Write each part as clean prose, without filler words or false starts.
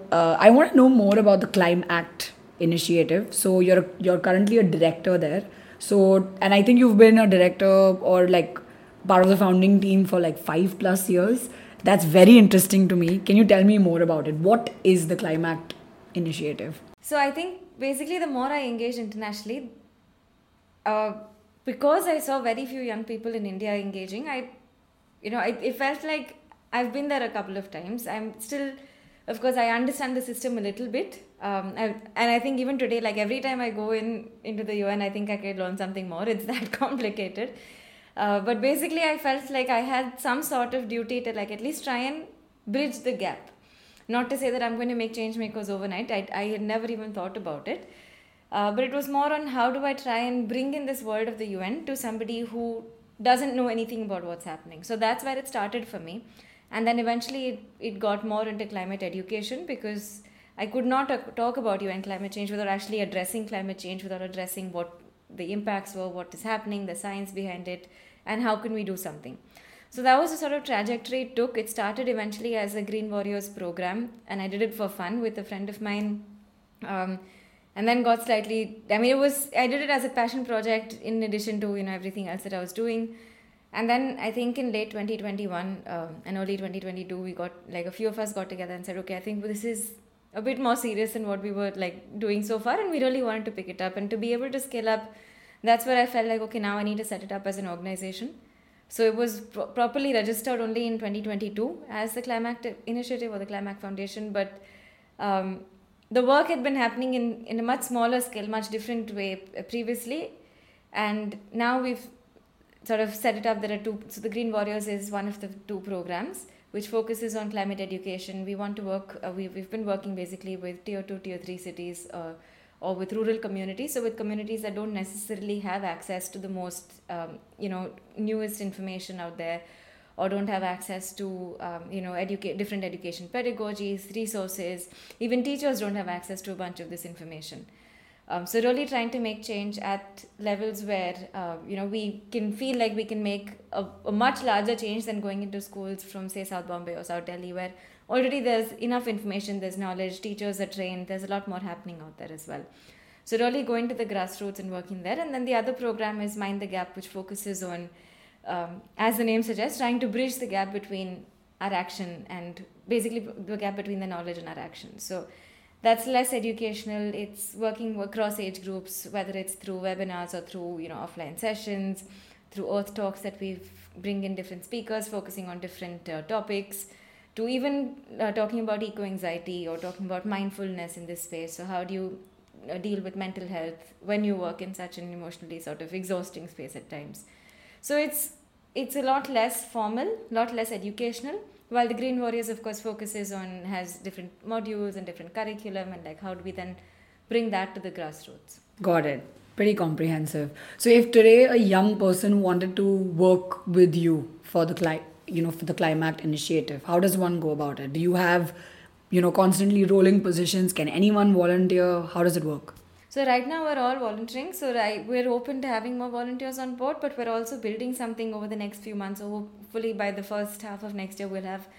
I want to know more about the Climb Act initiative. So you're currently a director there. So, and I think you've been a director or like part of the founding team for like 5+ years. That's very interesting to me. Can you tell me more about it? What is the Climb Act initiative? So I think basically the more I engaged internationally, uh, because I saw very few young people in India engaging, it felt like I've been there a couple of times. I'm still, of course, I understand the system a little bit. And I think even today, like every time I go into the UN, I think I can learn something more. It's that complicated. But basically, I felt like I had some sort of duty to like at least try and bridge the gap. Not to say that I'm going to make change makers overnight. I had never even thought about it. But it was more on how do I try and bring in this world of the UN to somebody who doesn't know anything about what's happening. So that's where it started for me. And then eventually it got more into climate education because I could not talk about UN climate change without actually addressing climate change, without addressing what the impacts were, what is happening, the science behind it, and how can we do something. So that was the sort of trajectory it took. It started eventually as a Green Warriors program, and I did it for fun with a friend of mine. And then got slightly, I did it as a passion project in addition to, everything else that I was doing. And then I think in late 2021 and early 2022, we got, like a few of us got together and said, okay, I think this is a bit more serious than what we were like doing so far. And we really wanted to pick it up and to be able to scale up. That's where I felt like, okay, now I need to set it up as an organization. So it was properly registered only in 2022 as the Climb Act Initiative or the Climb Act Foundation. But the work had been happening in a much smaller scale, much different way previously. And now we've sort of set it up. There are two. So the Green Warriors is one of the two programs which focuses on climate education. We want to work, we've been working basically with tier 2, tier 3 cities or with rural communities. So with communities that don't necessarily have access to the most, newest information out there, or don't have access to, different education pedagogies, resources. Even teachers don't have access to a bunch of this information. So really trying to make change at levels where, we can feel like we can make a much larger change than going into schools from, say, South Bombay or South Delhi, where already there's enough information, there's knowledge, teachers are trained, there's a lot more happening out there as well. So really going to the grassroots and working there. And then the other program is Mind the Gap, which focuses on, as the name suggests, trying to bridge the gap between our action and basically the gap between the knowledge and our action. So that's less educational. It's working across age groups, whether it's through webinars or through, offline sessions, through Earth Talks that we bring in different speakers focusing on different topics, to even talking about eco-anxiety or talking about mindfulness in this space. So how do you deal with mental health when you work in such an emotionally sort of exhausting space at times? So it's a lot less formal, lot less educational, while the Green Warriors, of course, has different modules and different curriculum, and like how do we then bring that to the grassroots? Got it. Pretty comprehensive. So if today a young person wanted to work with you for the for the Climb Act initiative, how does one go about it? Do you have, constantly rolling positions? Can anyone volunteer? How does it work? So right now we're all volunteering. So we're open to having more volunteers on board, but we're also building something over the next few months. So hopefully by the first half of next year, we'll have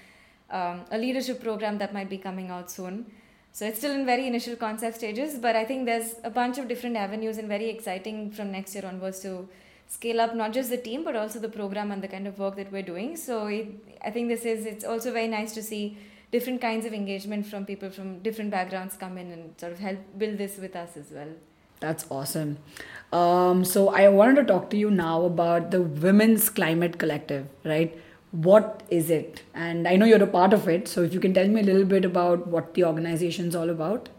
a leadership program that might be coming out soon. So it's still in very initial concept stages, but I think there's a bunch of different avenues and very exciting from next year onwards to scale up not just the team, but also the program and the kind of work that we're doing. So I think it's also very nice to see different kinds of engagement from people from different backgrounds come in and sort of help build this with us as well. That's awesome. So I wanted to talk to you now about the Women's Climate Collective, right? What is it? And I know you're a part of it, so if you can tell me a little bit about what the organization is all about.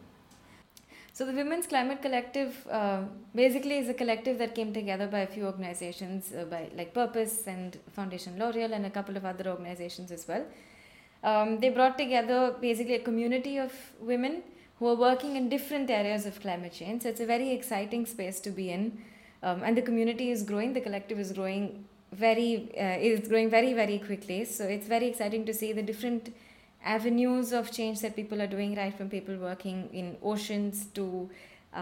So the Women's Climate Collective basically is a collective that came together by a few organizations, by like Purpose and Foundation L'Oreal and a couple of other organizations as well. They brought together basically a community of women who are working in different areas of climate change. So it's a very exciting space to be in. And the community is growing, the collective is growing very, very quickly. So it's very exciting to see the different avenues of change that people are doing, right from people working in oceans to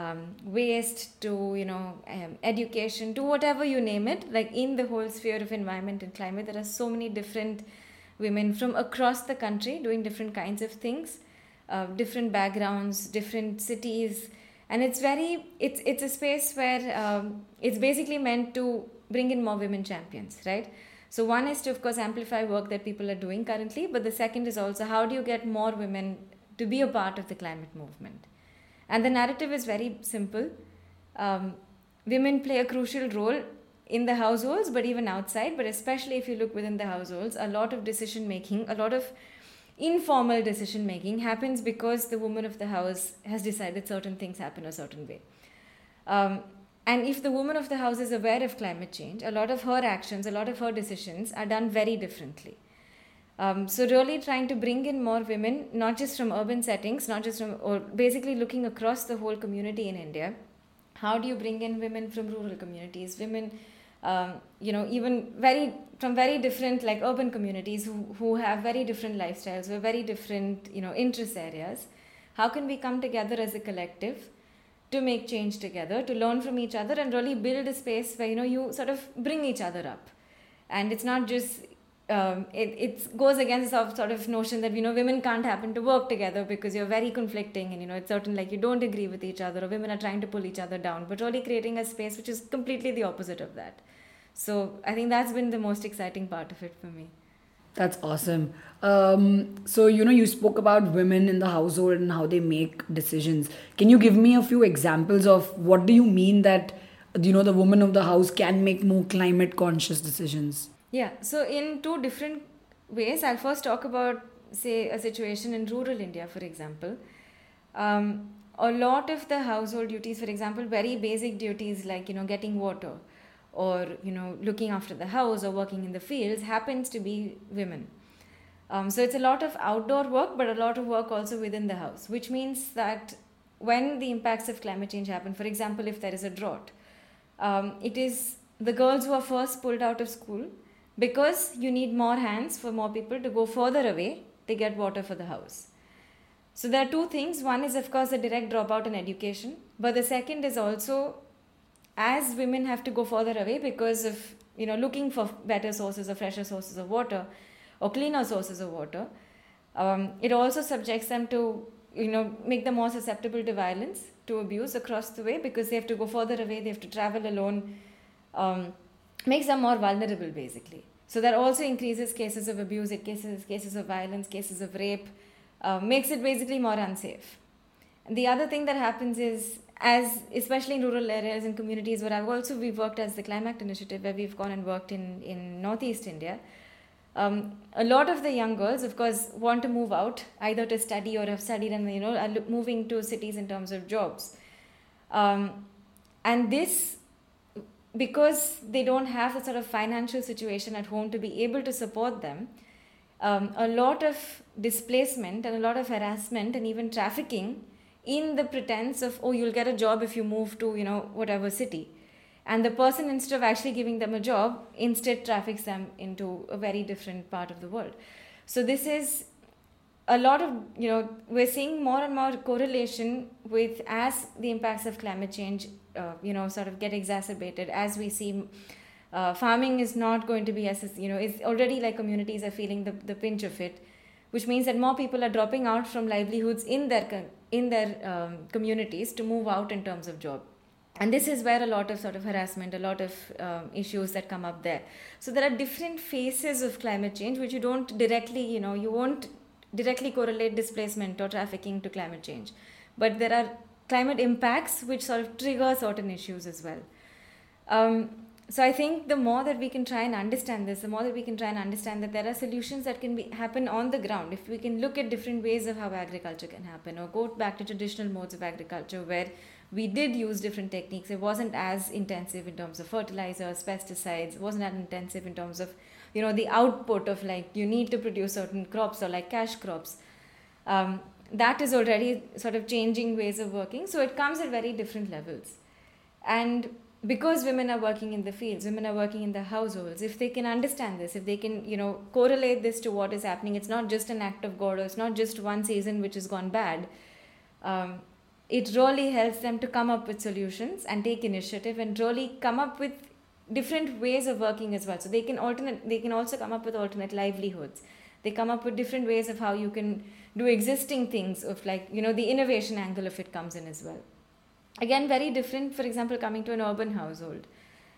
waste to, education to whatever you name it, like in the whole sphere of environment and climate. There are so many different women from across the country doing different kinds of things. different backgrounds, different cities, and it's a space where it's basically meant to bring in more women champions, right? So one is to, of course, amplify work that people are doing currently, but the second is also how do you get more women to be a part of the climate movement? And the narrative is very simple. Women play a crucial role in the households, but even outside, but especially if you look within the households, a lot of decision making, a lot of informal decision making happens because the woman of the house has decided certain things happen a certain way. And if the woman of the house is aware of climate change, a lot of her actions, a lot of her decisions are done very differently. So really trying to bring in more women, not just from urban settings, not just from, or basically looking across the whole community in India. How do you bring in women from rural communities, women, even from very different like urban communities who have very different lifestyles, who have very different, interest areas? How can we come together as a collective to make change together, to learn from each other and really build a space where, you sort of bring each other up. And it's not just, it goes against the sort of notion that, women can't happen to work together because you're very conflicting and, it's certain like you don't agree with each other or women are trying to pull each other down, but really creating a space which is completely the opposite of that. So I think that's been the most exciting part of it for me. That's awesome. So, you spoke about women in the household and how they make decisions. Can you give me a few examples of what do you mean that, the woman of the house can make more climate conscious decisions? Yeah. So in two different ways, I'll first talk about, say, a situation in rural India, for example. A lot of the household duties, for example, very basic duties like, getting water, or looking after the house or working in the fields happens to be women. So it's a lot of outdoor work, but a lot of work also within the house, which means that when the impacts of climate change happen, for example, if there is a drought, it is the girls who are first pulled out of school because you need more hands for more people to go further away to get water for the house. So there are two things. One is, of course, a direct dropout in education, but the second is also, as women have to go further away because of, looking for better sources or fresher sources of water or cleaner sources of water, it also subjects them to, make them more susceptible to violence, to abuse across the way because they have to go further away, they have to travel alone, makes them more vulnerable basically. So that also increases cases of abuse, cases of violence, cases of rape, makes it basically more unsafe. And the other thing that happens is, especially in rural areas and communities where we've worked as the Climact Initiative, where we've gone and worked in Northeast India, a lot of the young girls, of course, want to move out either to study or have studied and, are moving to cities in terms of jobs. And this, because they don't have a sort of financial situation at home to be able to support them, a lot of displacement and a lot of harassment and even trafficking in the pretense of, you'll get a job if you move to, whatever city. And the person, instead of actually giving them a job, instead traffics them into a very different part of the world. So this is a lot of, we're seeing more and more correlation with, as the impacts of climate change, sort of get exacerbated, as we see farming is not going to be as, it's already like communities are feeling the pinch of it, which means that more people are dropping out from livelihoods in their communities to move out in terms of job. And this is where a lot of sort of harassment, a lot of issues that come up there. So there are different phases of climate change which you don't directly, you won't directly correlate displacement or trafficking to climate change. But there are climate impacts which sort of trigger certain issues as well. So I think the more that we can try and understand this, the more that we can try and understand that there are solutions that can happen on the ground. If we can look at different ways of how agriculture can happen, or go back to traditional modes of agriculture where we did use different techniques. It wasn't as intensive in terms of fertilizers, pesticides. It wasn't as intensive in terms of, the output of like, you need to produce certain crops or like cash crops. That is already sort of changing ways of working. So it comes at very different levels. And because women are working in the fields, women are working in the households, if they can understand this, if they can, correlate this to what is happening, it's not just an act of God, or it's not just one season which has gone bad. It really helps them to come up with solutions and take initiative and really come up with different ways of working as well. So they can also come up with alternate livelihoods. They come up with different ways of how you can do existing things of like, the innovation angle of it comes in as well. Again, very different, for example, coming to an urban household,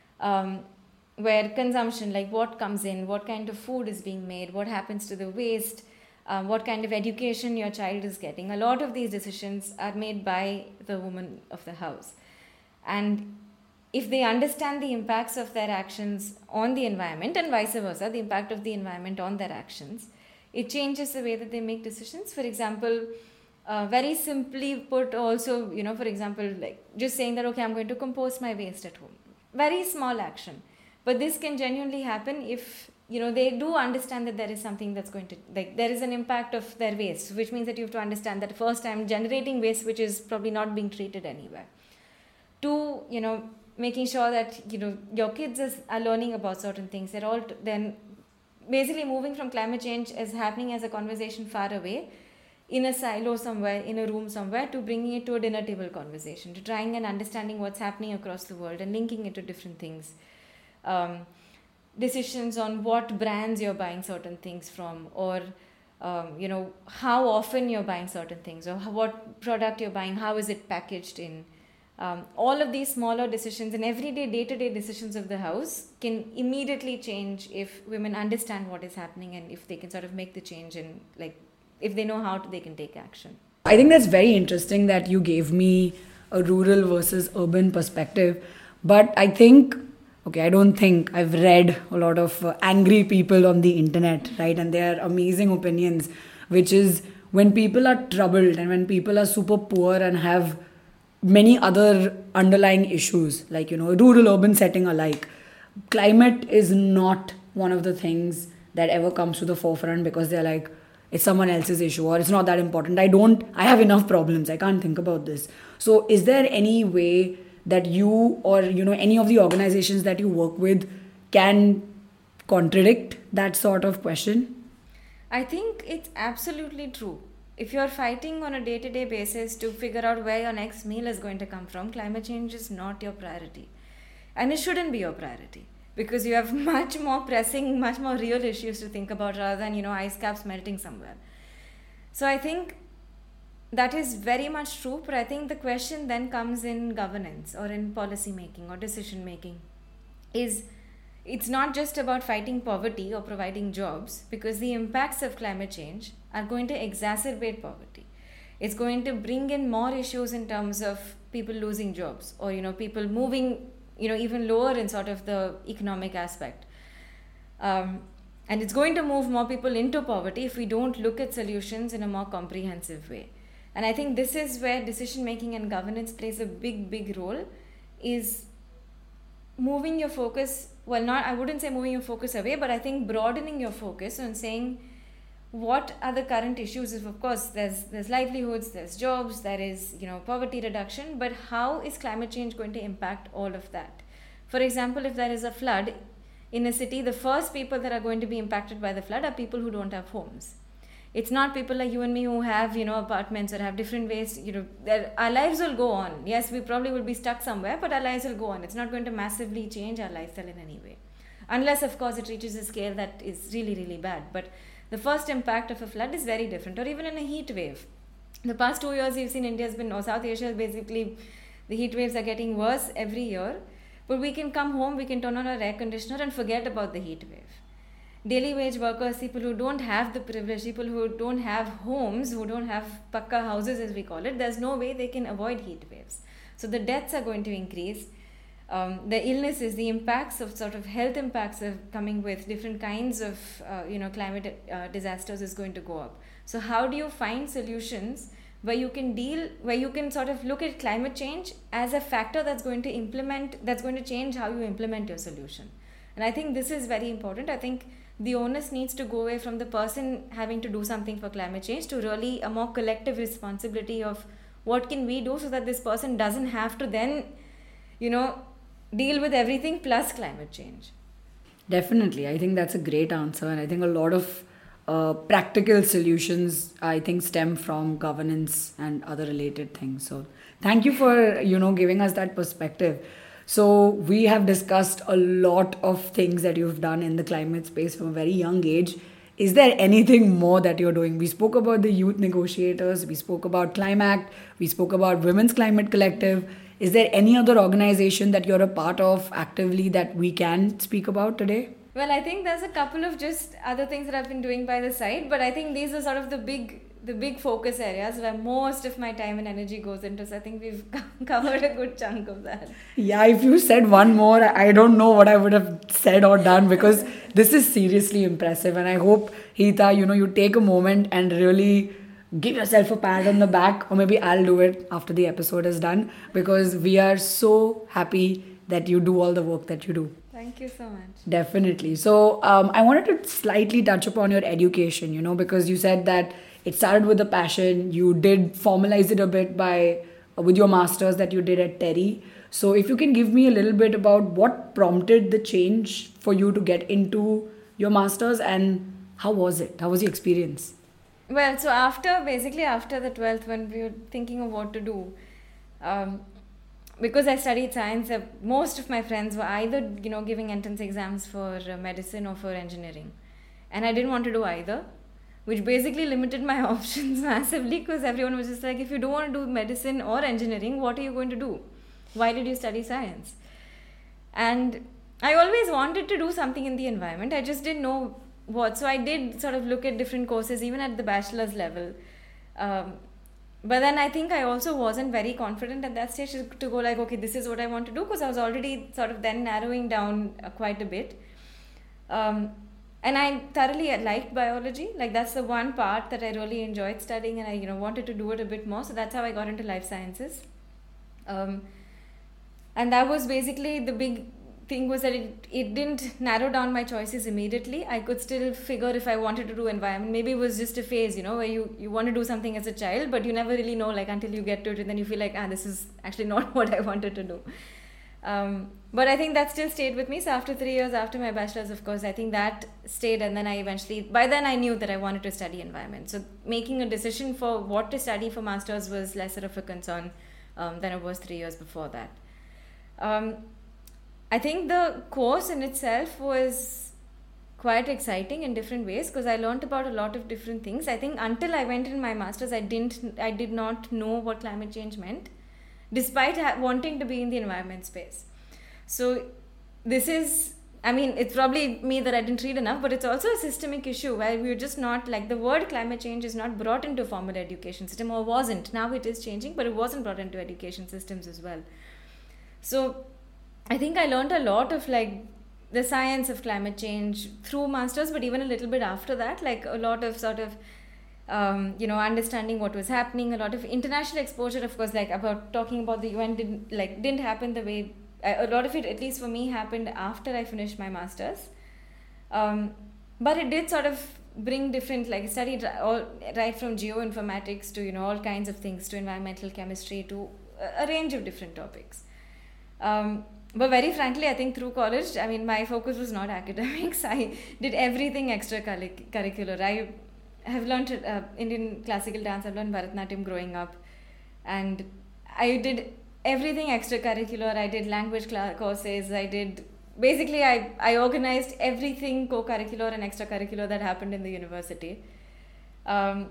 where consumption, like what comes in, what kind of food is being made, what happens to the waste, what kind of education your child is getting. A lot of these decisions are made by the woman of the house. And if they understand the impacts of their actions on the environment and vice versa, the impact of the environment on their actions, it changes the way that they make decisions. For example, very simply put also, for example, like just saying that, okay, I'm going to compost my waste at home. Very small action. But this can genuinely happen if, they do understand that there is something that's going to, like, there is an impact of their waste, which means that you have to understand that first I'm generating waste which is probably not being treated anywhere. Two, making sure that, your kids are learning about certain things. They're all then basically moving from climate change as happening as a conversation far away, in a silo somewhere, in a room somewhere, to bringing it to a dinner table conversation, to trying and understanding what's happening across the world and linking it to different things. Decisions on what brands you're buying certain things from, or how often you're buying certain things, or what product you're buying, how is it packaged in. All of these smaller decisions and everyday day-to-day decisions of the house can immediately change if women understand what is happening, and if they can sort of make the change, and like if they know how they can take action. I think that's very interesting that you gave me a rural versus urban perspective. But I think, I don't think I've read a lot of angry people on the internet, right? And their amazing opinions, which is when people are troubled and when people are super poor and have many other underlying issues, like, rural urban setting alike, climate is not one of the things that ever comes to the forefront, because they're like, it's someone else's issue, or it's not that important. I have enough problems, I can't think about this. So is there any way that you or any of the organizations that you work with can contradict that sort of question? I think it's absolutely true. If you're fighting on a day-to-day basis to figure out where your next meal is going to come from, climate change is not your priority. And it shouldn't be your priority, because you have much more pressing, much more real issues to think about rather than, ice caps melting somewhere. So I think that is very much true, but I think the question then comes in governance or in policy making or decision making. It's not just about fighting poverty or providing jobs, because the impacts of climate change are going to exacerbate poverty. It's going to bring in more issues in terms of people losing jobs, or people moving even lower in sort of the economic aspect. And it's going to move more people into poverty if we don't look at solutions in a more comprehensive way. And I think this is where decision making and governance plays a big role, is moving your focus, I wouldn't say moving your focus away, but I think broadening your focus and saying, what are the current issues? Of course, there's livelihoods, there's jobs, there is poverty reduction, but how is climate change going to impact all of that? For example, if there is a flood in a city, the first people that are going to be impacted by the flood are people who don't have homes. It's not people like you and me who have apartments or have different ways. Our lives will go on. Yes, we probably will be stuck somewhere, but our lives will go on. It's not going to massively change our lifestyle in any way, unless of course it reaches a scale that is really bad. But the first impact of a flood is very different, or even in a heat wave. The past 2 years we've seen South Asia, basically the heat waves are getting worse every year. But we can come home, we can turn on our air conditioner and forget about the heat wave. Daily wage workers, people who don't have the privilege, people who don't have homes, who don't have pakka houses as we call it, there's no way they can avoid heat waves. So the deaths are going to increase. The illnesses, the impacts of sort of health impacts of coming with different kinds of climate disasters is going to go up. So how do you find solutions where you can sort of look at climate change as a factor that's going to change how you implement your solution? And I think this is very important. I think the onus needs to go away from the person having to do something for climate change to really a more collective responsibility of what can we do so that this person doesn't have to then deal with everything plus climate change. Definitely. I think that's a great answer. And I think a lot of practical solutions, I think, stem from governance and other related things. So thank you for, giving us that perspective. So we have discussed a lot of things that you've done in the climate space from a very young age. Is there anything more that you're doing? We spoke about the youth negotiators, we spoke about Climact, we spoke about Women's Climate Collective. Is there any other organization that you're a part of actively that we can speak about today? Well, I think there's a couple of just other things that I've been doing by the side, but I think these are sort of the big focus areas where most of my time and energy goes into. So I think we've covered a good chunk of that. Yeah, if you said one more, I don't know what I would have said or done, because this is seriously impressive. And I hope, Hita, you take a moment and really give yourself a pat on the back, or maybe I'll do it after the episode is done, because we are so happy that you do all the work that you do. Thank you so much. Definitely. So I wanted to slightly touch upon your education, because you said that it started with a passion. You did formalize it a bit with your masters that you did at Terry. So if you can give me a little bit about what prompted the change for you to get into your masters, and how was it? How was your experience? Well, so after the 12th, when we were thinking of what to do, because I studied science, most of my friends were either giving entrance exams for medicine or for engineering, and I didn't want to do either, which basically limited my options massively, because everyone was just like, if you don't want to do medicine or engineering, what are you going to do? Why did you study science? And I always wanted to do something in the environment. I just didn't know what. So I did sort of look at different courses, even at the bachelor's level. But then I think I also wasn't very confident at that stage to go like, okay, this is what I want to do, because I was already sort of then narrowing down quite a bit. And I thoroughly liked biology. Like, that's the one part that I really enjoyed studying, and I wanted to do it a bit more. So that's how I got into life sciences. And that was basically the big thing, was that it didn't narrow down my choices immediately. I could still figure if I wanted to do environment. Maybe it was just a phase, where you want to do something as a child, but you never really know, like, until you get to it, and then you feel like, this is actually not what I wanted to do. But I think that still stayed with me. So after 3 years, after my bachelor's, of course, I think that stayed. And then by then I knew that I wanted to study environment. So making a decision for what to study for master's was lesser of a concern than it was 3 years before that. I think the course in itself was quite exciting in different ways, because I learned about a lot of different things. I think until I went in my master's, I did not know what climate change meant, despite wanting to be in the environment space. So this is, it's probably me that I didn't read enough, but it's also a systemic issue where we're just not, like, the word climate change is not brought into formal education system, or wasn't. Now it is changing, but it wasn't brought into education systems as well. So I think I learned a lot of, like, the science of climate change through masters, but even a little bit after that, like a lot of sort of understanding what was happening, a lot of international exposure, of course, like about talking about the UN didn't happen the way, a lot of it, at least for me, happened after I finished my masters. But it did sort of bring different, like, I studied right from geoinformatics to, all kinds of things, to environmental chemistry, to a range of different topics. But very frankly, I think through college, my focus was not academics. I did everything extracurricular. I have learned Indian classical dance. I've learned Bharatanatyam growing up, and I did everything extracurricular. I did language courses. I organized everything co-curricular and extracurricular that happened in the university. And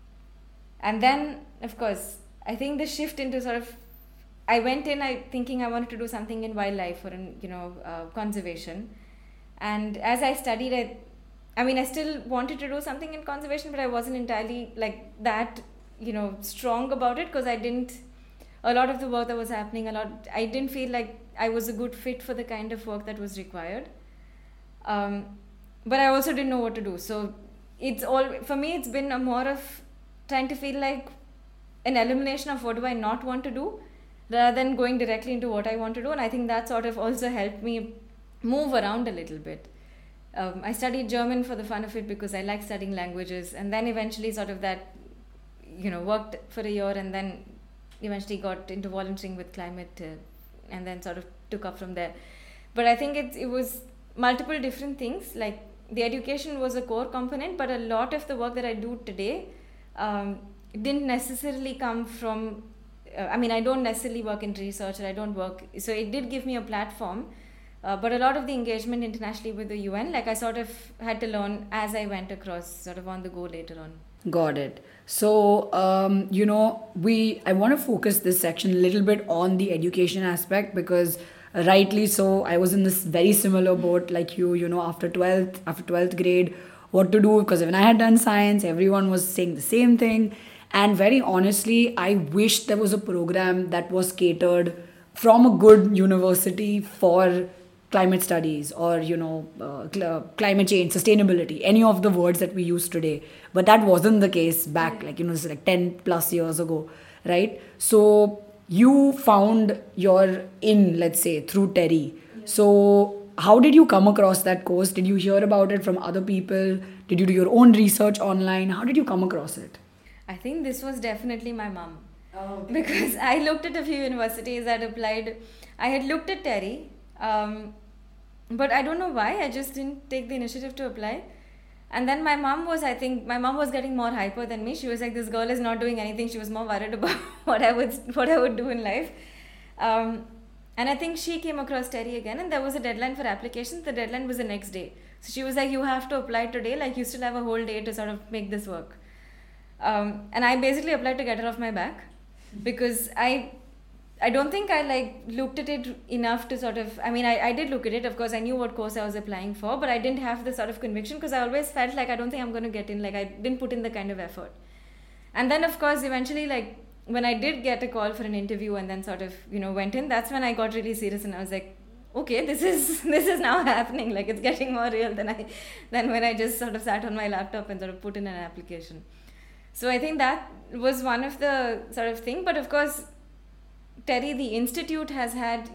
then, of course, I think the shift into sort of, I went in thinking I wanted to do something in wildlife or in, conservation. And as I studied, I still wanted to do something in conservation, but I wasn't entirely, like, that, strong about it, because a lot of the work that was happening, I didn't feel like I was a good fit for the kind of work that was required. But I also didn't know what to do. So for me, it's been a more of trying to feel like an elimination of what do I not want to do, rather than going directly into what I want to do. And I think that sort of also helped me move around a little bit. I studied German for the fun of it, because I like studying languages, and then eventually sort of that, worked for a year, and then eventually got into volunteering with climate, and then sort of took up from there. But I think it was multiple different things. Like, the education was a core component, but a lot of the work that I do today didn't necessarily come from, I don't necessarily work in research, or I don't work, so it did give me a platform But a lot of the engagement internationally with the UN, like I sort of had to learn as I went across, sort of on the go later on. Got it. So, I want to focus this section a little bit on the education aspect because rightly so, I was in this very similar boat like you, after 12th grade, what to do because when I had done science, everyone was saying the same thing. And very honestly, I wish there was a program that was catered from a good university for climate studies or climate change, sustainability, any of the words that we use today. But that wasn't the case back this is like 10 plus years ago, right? So you found your in, let's say, through TERI. So how did you come across that course? Did you hear about it from other people? Did you do your own research online? How did you come across it? I think this was definitely my mom. Oh, okay. Because I looked at a few universities that applied. I had looked at TERI, but I don't know why. I just didn't take the initiative to apply. And then my mom was getting more hyper than me. She was like, this girl is not doing anything. She was more worried about what I would do in life. And I think she came across TERI again, and there was a deadline for applications. The deadline was the next day. So she was like, you have to apply today. Like, you still have a whole day to sort of make this work. And I basically applied to get her off my back because I don't think I looked at it enough to sort of, I did look at it. Of course, I knew what course I was applying for, but I didn't have the sort of conviction because I always felt like I don't think I'm going to get in. Like, I didn't put in the kind of effort. And then, of course, eventually, like, when I did get a call for an interview and then sort of, went in, that's when I got really serious and I was like, okay, this is now happening. Like, it's getting more real than when I just sort of sat on my laptop and sort of put in an application. So I think that was one of the sort of thing. But of course, TERI, the institute, has had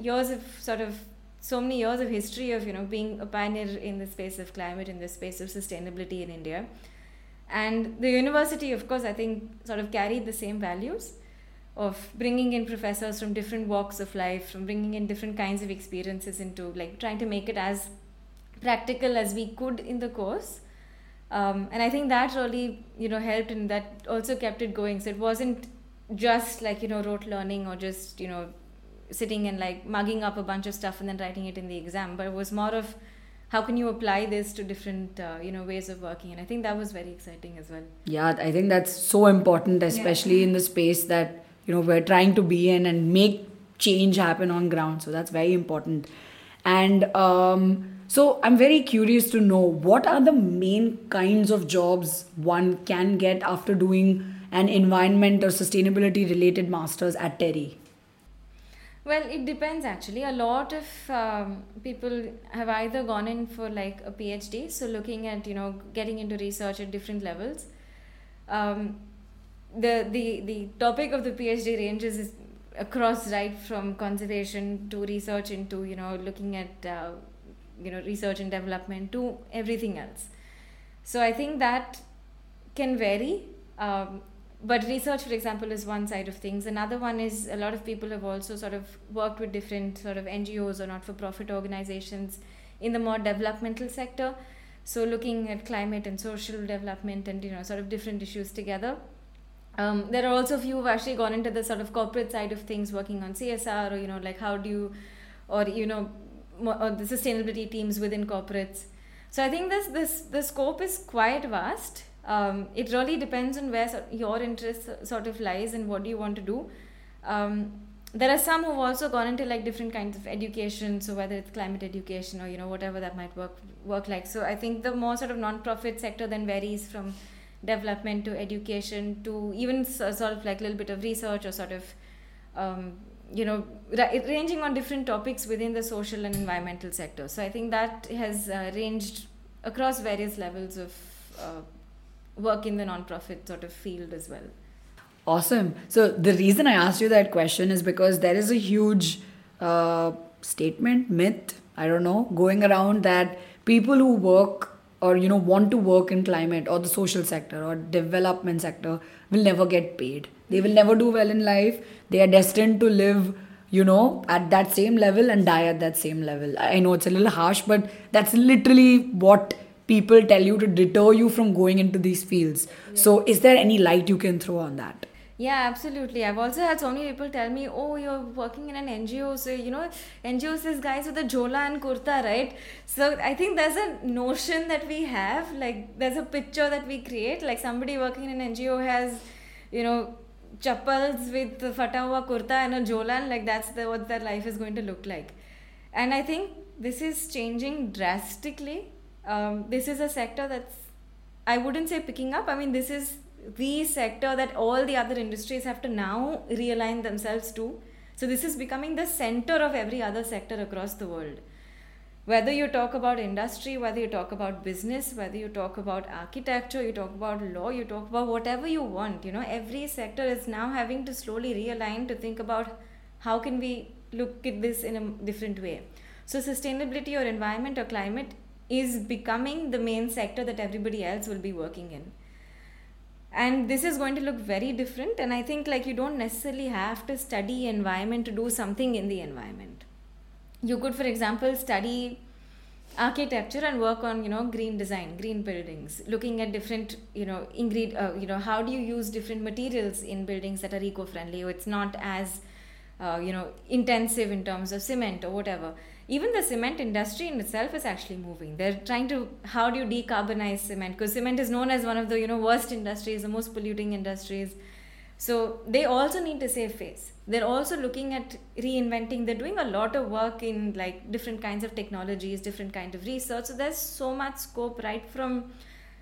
so many years of history of, being a pioneer in the space of climate, in the space of sustainability in India. And the university, of course, I think sort of carried the same values of bringing in professors from different walks of life, from bringing in different kinds of experiences into like trying to make it as practical as we could in the course. And I think that really, helped, and that also kept it going. So it wasn't just like, rote learning or just, sitting and like mugging up a bunch of stuff and then writing it in the exam, but it was more of how can you apply this to different, ways of working. And I think that was very exciting as well. Yeah, I think that's so important, especially in the space that, we're trying to be in and make change happen on ground. So that's very important. And so I'm very curious to know what are the main kinds of jobs one can get after doing an environment or sustainability related masters at TERI? Well, it depends actually. A lot of people have either gone in for like a PhD, so looking at getting into research at different levels. The topic of the PhD ranges is across, right from conservation to research into looking at research and development to everything else. So I think that can vary. But research, for example, is one side of things. Another one is a lot of people have also sort of worked with different sort of NGOs or not-for-profit organizations in the more developmental sector. So looking at climate and social development and, sort of different issues together. There are also a few who've actually gone into the sort of corporate side of things, working on CSR or, like how do you, or, or the sustainability teams within corporates. So I think the scope is quite vast. It really depends on where your interest sort of lies and what do you want to do. There are some who've also gone into like different kinds of education, so whether it's climate education or whatever that might work like. So I think the more sort of non-profit sector then varies from development to education to even sort of like a little bit of research or sort of ranging on different topics within the social and environmental sector. So I think that has ranged across various levels of work in the non-profit sort of field as well. Awesome. So the reason I asked you that question is because there is a huge statement, myth, I don't know, going around that people who work or want to work in climate or the social sector or development sector will never get paid. They will never do well in life. They are destined to live at that same level and die at that same level. I know it's a little harsh, but that's literally what people tell you to deter you from going into these fields. Yeah. So is there any light you can throw on that? Yeah, absolutely. I've also had so many people tell me, "Oh, you're working in an NGO, so NGO says guys with a jhola and kurta, right?" So I think there's a notion that we have, like there's a picture that we create, like somebody working in an NGO has, you know, chappals with the fata hua kurta and a jhola, and like what their life is going to look like. And I think this is changing drastically. This is a sector that's, I wouldn't say picking up. I mean, this is the sector that all the other industries have to now realign themselves to. So this is becoming the center of every other sector across the world. Whether you talk about industry, whether you talk about business, whether you talk about architecture, you talk about law, you talk about whatever you want, every sector is now having to slowly realign to think about how can we look at this in a different way. So sustainability or environment or climate is becoming the main sector that everybody else will be working in. And this is going to look very different, and I think like you don't necessarily have to study environment to do something in the environment. You could, for example, study architecture and work on green design, green buildings, looking at different how do you use different materials in buildings that are eco-friendly, or it's not as intensive in terms of cement or whatever. Even the cement industry in itself is actually moving. They're trying to, how do you decarbonize cement? Because cement is known as one of the worst industries, the most polluting industries. So they also need to save face. They're also looking at reinventing. They're doing a lot of work in like different kinds of technologies, different kind of research. So there's so much scope, right from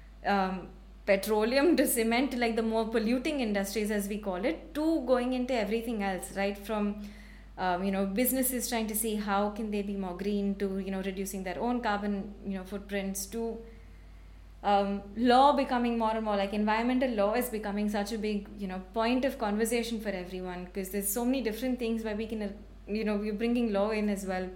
petroleum to cement, like the more polluting industries as we call it, to going into everything else, right from businesses trying to see how can they be more green, to reducing their own carbon footprints, to law becoming more and more like environmental law is becoming such a big point of conversation for everyone, because there's so many different things where we can we're bringing law in as well.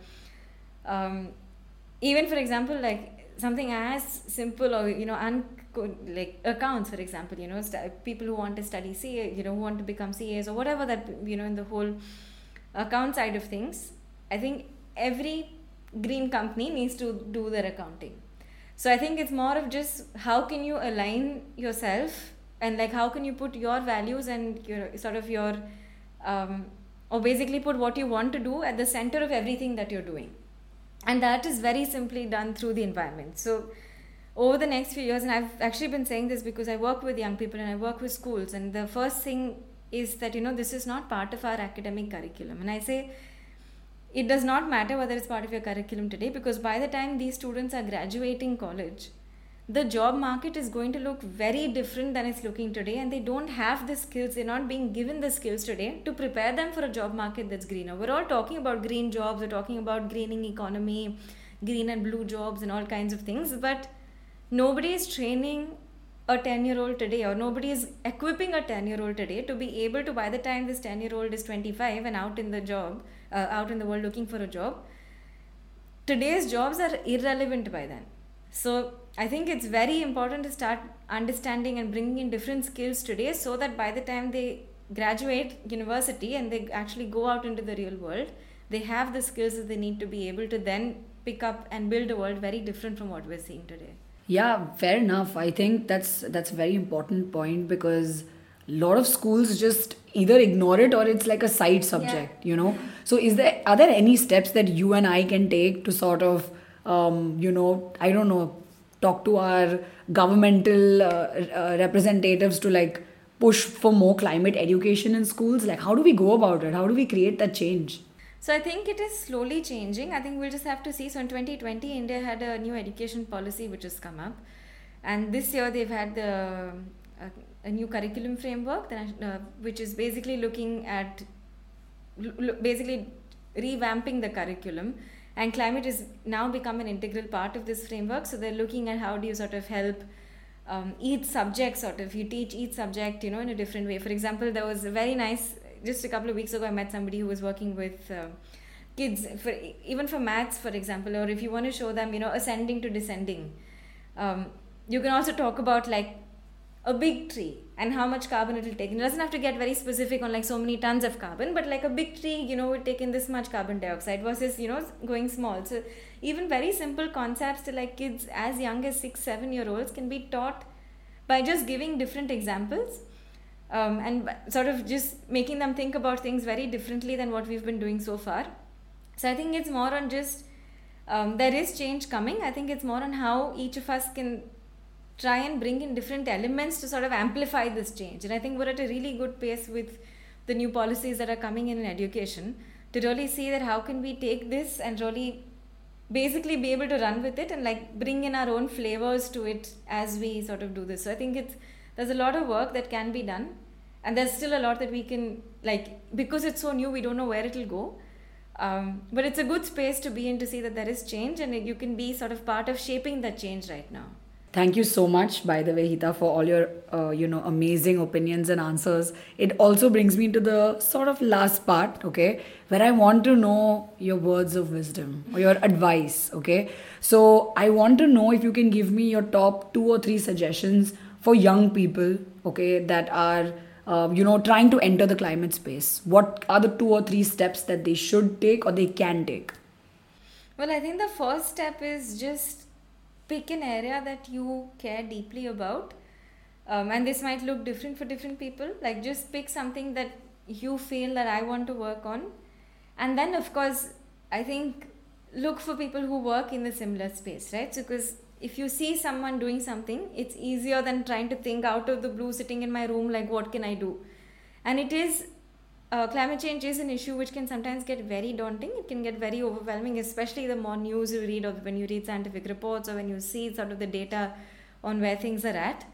Even for example, like something as simple or like accounts, for example, people who want to study CA, who want to become CAs or whatever, that in the whole account side of things, I think every green company needs to do their accounting. So I think it's more of just how can you align yourself, and like how can you put your values and your or basically put what you want to do at the center of everything that you're doing. And that is very simply done through the environment. So over the next few years, and I've actually been saying this because I work with young people and I work with schools, and the first thing is that this is not part of our academic curriculum. And I say it does not matter whether it's part of your curriculum today, because by the time these students are graduating college, the job market is going to look very different than it's looking today, and they don't have the skills, they're not being given the skills today to prepare them for a job market that's greener. We're all talking about green jobs, we're talking about greening economy, green and blue jobs and all kinds of things, but nobody is training a 10-year-old today, or nobody is equipping a 10-year-old today to be able to, by the time this 10-year-old is 25 and out in the world looking for a job, today's jobs are irrelevant by then. So I think it's very important to start understanding and bringing in different skills today, so that by the time they graduate university and they actually go out into the real world, they have the skills that they need to be able to then pick up and build a world very different from what we're seeing today. Yeah, fair enough. I think that's a very important point, because a lot of schools just either ignore it or it's like a side subject, So are there any steps that you and I can take to sort of, I don't know, talk to our governmental representatives to like push for more climate education in schools? Like, how do we go about it? How do we create that change? So I think it is slowly changing. I think we'll just have to see. So in 2020, India had a new education policy which has come up. And this year they've had a new curriculum framework which is basically looking at basically revamping the curriculum. And climate is now become an integral part of this framework. So they're looking at how do you sort of help each subject, you teach each subject, in a different way. For example, there was a very nice, just a couple of weeks ago, I met somebody who was working with kids, even for maths, for example, or if you want to show them, ascending to descending. You can also talk about like a big tree and how much carbon it will take. And it doesn't have to get very specific on like so many tons of carbon, but like a big tree, would take in this much carbon dioxide versus, going small. So even very simple concepts to like kids as young as 6-7 year olds can be taught by just giving different examples. and sort of just making them think about things very differently than what we've been doing so far. So I think it's more on just there is change coming. I think it's more on how each of us can try and bring in different elements to sort of amplify this change. And I think we're at a really good pace with the new policies that are coming in education to really see that how can we take this and really basically be able to run with it and like bring in our own flavors to it as we sort of do this. So I think there's a lot of work that can be done, and there's still a lot that we can, like, because it's so new, we don't know where it'll go. But it's a good space to be in to see that there is change, and you can be sort of part of shaping that change right now. Thank you so much, by the way, Hita, for all your amazing opinions and answers. It also brings me to the sort of last part, okay, where I want to know your words of wisdom or your advice, okay. So I want to know if you can give me your top 2 or 3 suggestions for young people, okay, that are trying to enter the climate space. What are the 2 or 3 steps that they should take or they can take? Well, I think the first step is just pick an area that you care deeply about, and this might look different for different people. Like, just pick something that you feel that I want to work on, and then of course I think look for people who work in the similar space, right? So because if you see someone doing something, it's easier than trying to think out of the blue sitting in my room like what can I do. And it is climate change is an issue which can sometimes get very daunting. It can get very overwhelming, especially the more news you read, or when you read scientific reports, or when you see sort of the data on where things are at.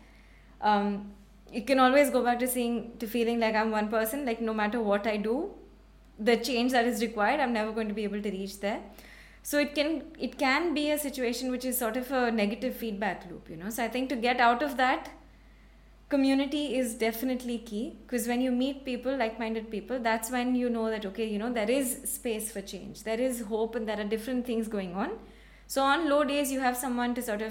You can always go back to feeling like I'm one person, like no matter what I do, the change that is required, I'm never going to be able to reach there. So it can be a situation which is sort of a negative feedback loop, So I think to get out of that, community is definitely key, because when you meet people, like-minded people, that's when you know that, okay, there is space for change, there is hope, and there are different things going on. So on low days, you have someone to sort of,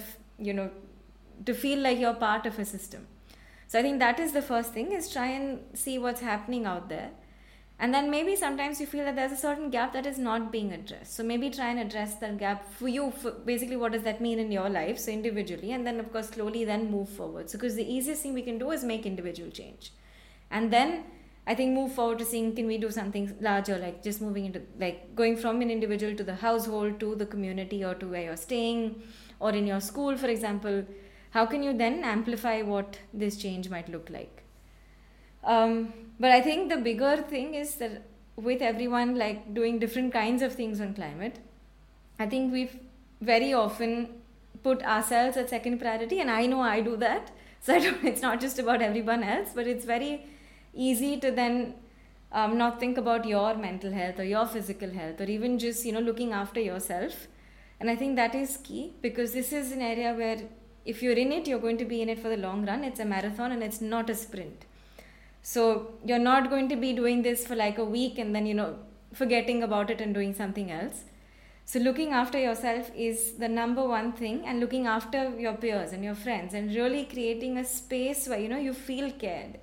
to feel like you're part of a system. So I think that is the first thing, is try and see what's happening out there. And then maybe sometimes you feel that there's a certain gap that is not being addressed. So maybe try and address that gap for you. For basically, what does that mean in your life? So individually, and then of course slowly then move forward. So because the easiest thing we can do is make individual change. And then I think move forward to seeing, can we do something larger, like just moving into, like going from an individual to the household, to the community, or to where you're staying, or in your school, for example. How can you then amplify what this change might look like? But I think the bigger thing is that with everyone like doing different kinds of things on climate, I think we've very often put ourselves at second priority, and I know I do that. So it's not just about everyone else, but it's very easy to then not think about your mental health or your physical health, or even just looking after yourself. And I think that is key, because this is an area where if you're in it, you're going to be in it for the long run. It's a marathon and it's not a sprint. So you're not going to be doing this for like a week and then, forgetting about it and doing something else. So looking after yourself is the number one thing, and looking after your peers and your friends, and really creating a space where, you feel cared.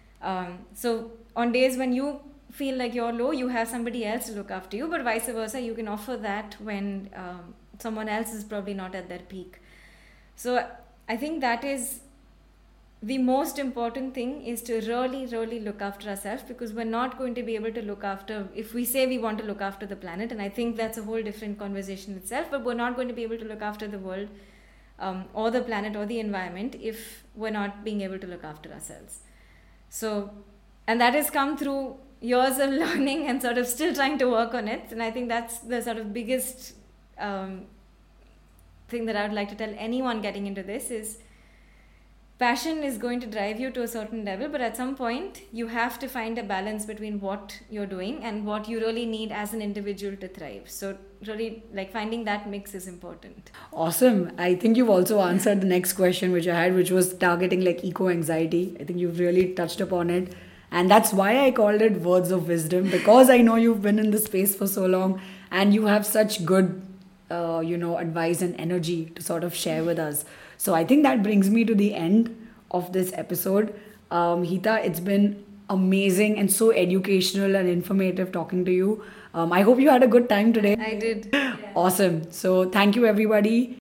So on days when you feel like you're low, you have somebody else to look after you, but vice versa, you can offer that when someone else is probably not at their peak. So I think that is the most important thing, is to really, really look after ourselves, because we're not going to be able to look after, if we say we want to look after the planet, and I think that's a whole different conversation itself, but we're not going to be able to look after the world or the planet or the environment if we're not being able to look after ourselves. So, and that has come through years of learning and sort of still trying to work on it. And I think that's the sort of biggest thing that I would like to tell anyone getting into this is, passion is going to drive you to a certain level, but at some point you have to find a balance between what you're doing and what you really need as an individual to thrive. So really, like, finding that mix is important. Awesome. I think you've also answered the next question which I had, which was targeting like eco-anxiety. I think you've really touched upon it. And that's why I called it Words of Wisdom, because I know you've been in the space for so long and you have such good, advice and energy to sort of share with us. So I think that brings me to the end of this episode. Hita, it's been amazing and so educational and informative talking to you. I hope you had a good time today. I did. Awesome. So thank you, everybody.